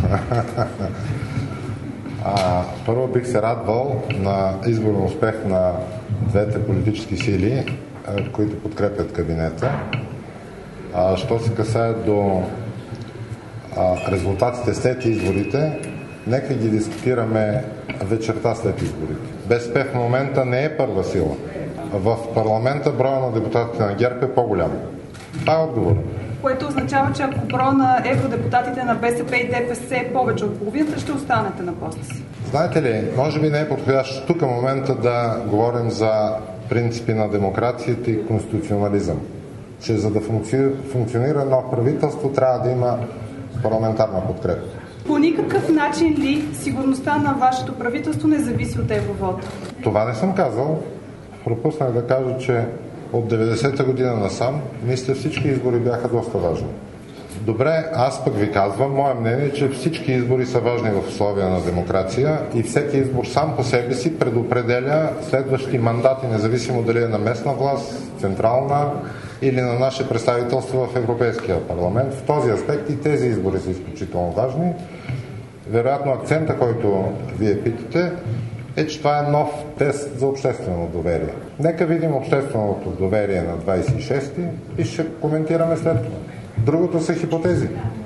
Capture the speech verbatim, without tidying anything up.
А, първо бих се радвал на изборен успех на двете политически сили, които подкрепят кабинета. А, що се касае до а, резултатите след изборите, нека ги дискутираме вечерта след изборите. БСП в момента не е първа сила. В парламента броя на депутатите на ГЕРБ е по-голям. Това е отговор. Което означава, че ако броя на евродепутатите на БСП и ДПС е повече от половината, ще останете на поста си. Знаете ли, може би не е подходящо тук момента да говорим за принципи на демокрацията и конституционализъм. Че за да функци... функционира едно правителство, трябва да има парламентарна подкрепа. По никакъв начин ли сигурността на вашето правителство не зависи от евровота? Това не съм казал. Пропуснах да кажа, че от деветдесета година насам, мисля, всички избори бяха доста важни. Добре, аз пък ви казвам, мое мнение е, че всички избори са важни в условия на демокрация и всеки избор сам по себе си предопределя следващи мандати, независимо дали е на местна власт, централна или на наше представителство в Европейския парламент. В този аспект и тези избори са изключително важни. Вероятно акцента, който вие питате, е, че това е нов тест за обществено доверие. Нека видим общественото доверие на двадесет и шести и ще коментираме след това. Другото са хипотези.